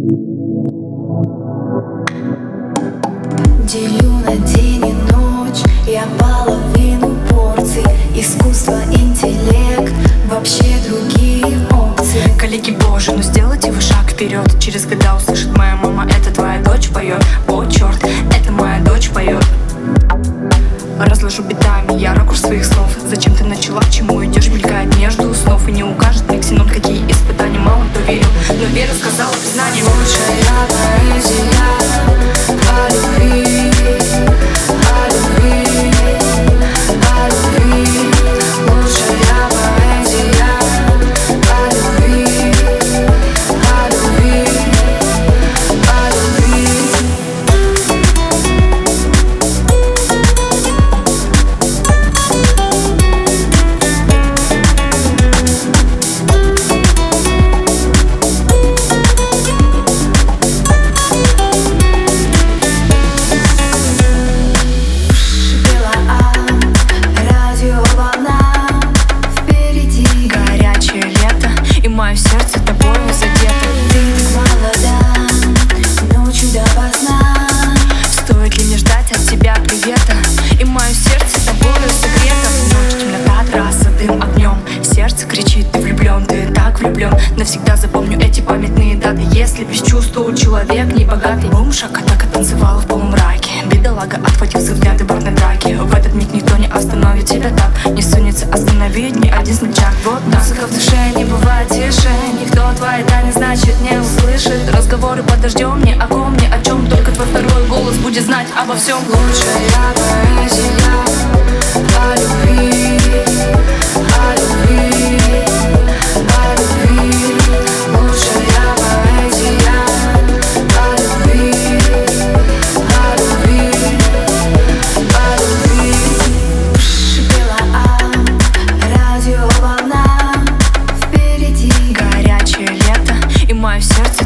Делю на день и ночь, я половину порций. Искусство, интеллект, вообще другие опции. Коллеги, боже, ну сделайте вы шаг вперед. Через года услышит моя мама: это твоя дочь поет. О, черт, это моя дочь поет. Разложу битами я ракурс своих слов. Зачем ты начала, к чему идешь, мелькает между снов. И не укажет мне ксенон, какие испытания. Мало кто верил, но Вера сказала признание. Лучшая поэзия о любви, о любви, о любви. Лучшая поэзия о любви, о любви, о любви. Мое сердце тобою задето. Ты молода, ночью допоздна. Стоит ли мне ждать от тебя привета? И мое сердце тобою согрето. Ночь, темнота, трасса, дым огнем. Сердце кричит: ты влюблен, ты так влюблен. Навсегда запомню эти памятные даты. Если без чувств, то человек не богатый. Бомж, атака танцевала в полумраке. Бедолага отхватил взгляды барной драки. В этот миг никто не остановит тебя так. Не сунется остановить ни один смельчак. Вот так. Музыка в душе не бывает тише. Никто твои тайны, значит, не услышит. Разговоры под дождем ни о ком, ни о чем. Только твой второй голос будет знать обо всем. Лучшая поэзия о любви, о любви, о любви. Лучшая поэзия о любви, о любви, о любви. Шипела радиоволна впереди. Горячее лето, и мое сердце